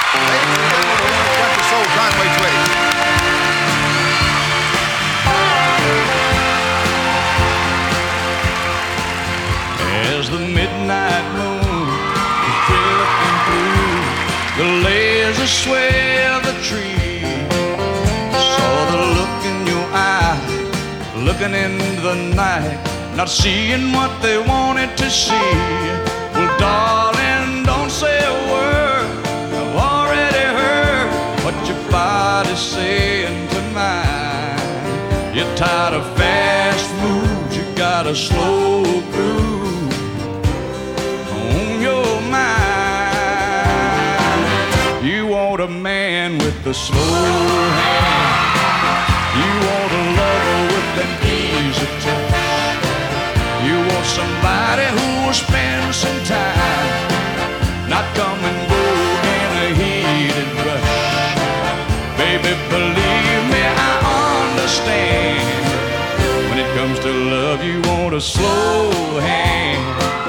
Ladies and gentlemen, please Country Soul, John Wayne Twitty. As the midnight moon is drifting through the lazy sway of the tree, saw the look in your eye, looking into the night, not seeing what they wanted to see. Well, darling, don't say a word, I've already heard what your body's saying to mine. You're tired of fast moves, you got a slow groove on your mind. You want a man with a slow hand, you want a lover with an easy touch, you want somebody who will spend some time, not come and go in a heated rush. Baby, believe me, I understand. When it comes to love, you want a slow hand.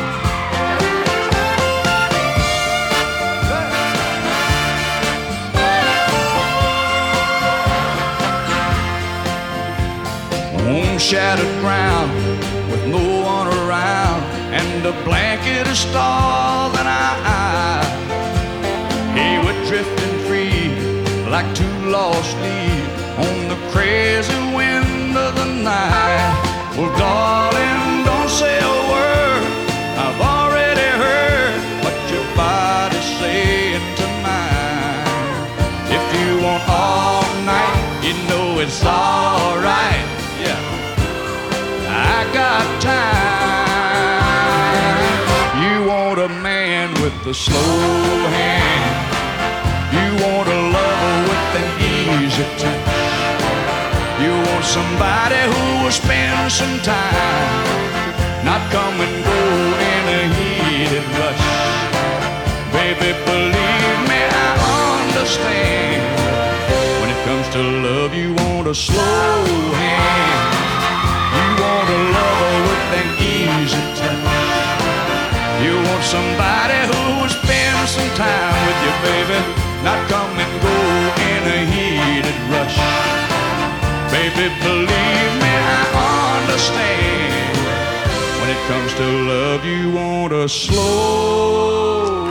On shattered ground with no one around and a blanket of stars in our eyes, hey, we're drifting free like two lost leaves on the crazy wind of the night. Well, darling, don't say a word, I've already heard what your body's saying to mine. If you want all night, you know it's alright. Yeah, I got time. You want a man with a slow hand, you want a lover with an easy touch, you want somebody who will spend some time, not come and go in a heated rush. Baby, believe me, I understand. When it comes to love, you want a slow hand, you want a lover with an easy touch, you want somebody who will spend some time with you, baby, not come and go in a heated rush. Baby, believe me, I understand. When it comes to love, you want a slow